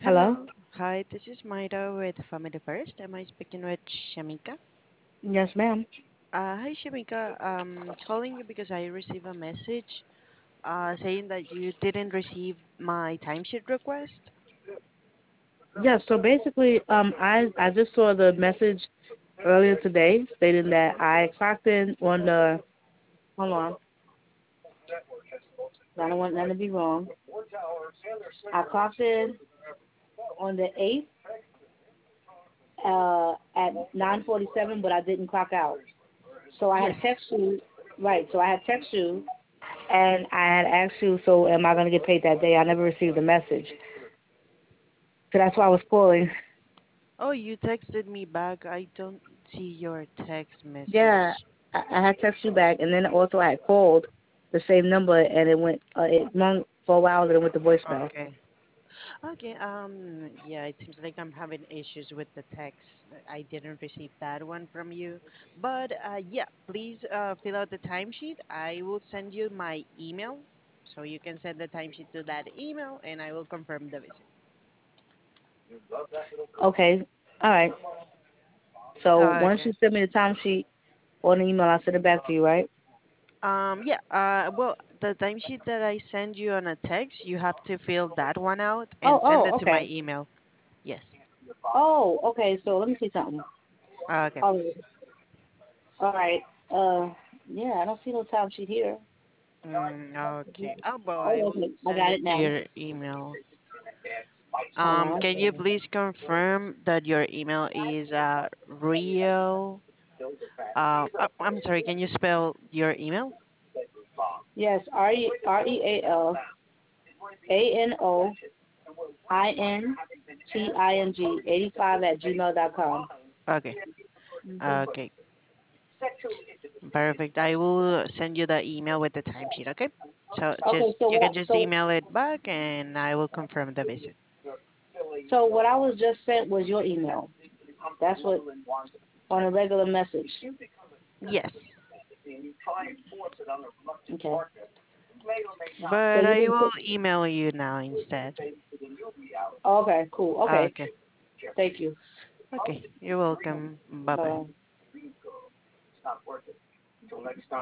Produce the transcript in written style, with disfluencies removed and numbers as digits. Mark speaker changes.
Speaker 1: Hello.
Speaker 2: Hello. Hi, this is Maida with Family First. Am I speaking with Shamika?
Speaker 1: Yes, ma'am.
Speaker 2: Hi, Shamika. Calling you because I received a message saying that you didn't receive my timesheet request.
Speaker 1: Yes. So basically, I just saw the message earlier today stating that I clocked in on the. Hold on. I don't want none to be wrong. I clocked in on the 8th at 9:47, but I didn't clock out. So I had
Speaker 2: Yes.
Speaker 1: text you. Right. So I had text you, and I had asked you. So am I gonna get paid that day? I never received a message. So that's why I was calling.
Speaker 2: Oh, you texted me back. I don't see your text
Speaker 1: Yeah,
Speaker 2: message.
Speaker 1: I had text you back, and then also I had called the same number, and it rung for a while, and then it went to voicemail.
Speaker 2: Okay. Okay, yeah, it seems like I'm having issues with the text. I didn't receive that one from you. But yeah, please fill out the timesheet. I will send you my email. So you can send the timesheet to that email and I will confirm the visit.
Speaker 1: Okay, all right. So once
Speaker 2: Okay.
Speaker 1: you send me the timesheet on the email, I'll send it back to you, right?
Speaker 2: Yeah, well, the timesheet that I send you on a text, you have to fill that one out
Speaker 1: Oh,
Speaker 2: and send
Speaker 1: oh,
Speaker 2: it to my
Speaker 1: okay.
Speaker 2: email. Yes.
Speaker 1: Oh, okay. So let me see something.
Speaker 2: Okay.
Speaker 1: Oh, all right. Uh, yeah, I don't see no timesheet here.
Speaker 2: Okay. Oh, well, I
Speaker 1: Oh,
Speaker 2: will
Speaker 1: okay. I
Speaker 2: send
Speaker 1: got
Speaker 2: it
Speaker 1: it
Speaker 2: to
Speaker 1: now.
Speaker 2: your email.
Speaker 1: Hold on.
Speaker 2: Can you please confirm that your email is real? I'm sorry. Can you spell your email?
Speaker 1: Yes, RealAnOINTING 85 at gmail.com.
Speaker 2: Okay.
Speaker 1: Okay.
Speaker 2: Okay. Perfect. I will send you the email with the timesheet. Okay. So
Speaker 1: Okay.
Speaker 2: just you can just email it back, and I will confirm the visit.
Speaker 1: So what I was just sent was your email. That's what on a regular message.
Speaker 2: Yes,
Speaker 1: Okay. So
Speaker 2: but
Speaker 1: you
Speaker 2: I
Speaker 1: can.
Speaker 2: will email you now instead.
Speaker 1: Okay. Cool. Okay.
Speaker 2: Okay.
Speaker 1: Thank you.
Speaker 2: Okay. You're welcome. Bye bye.
Speaker 1: Bye.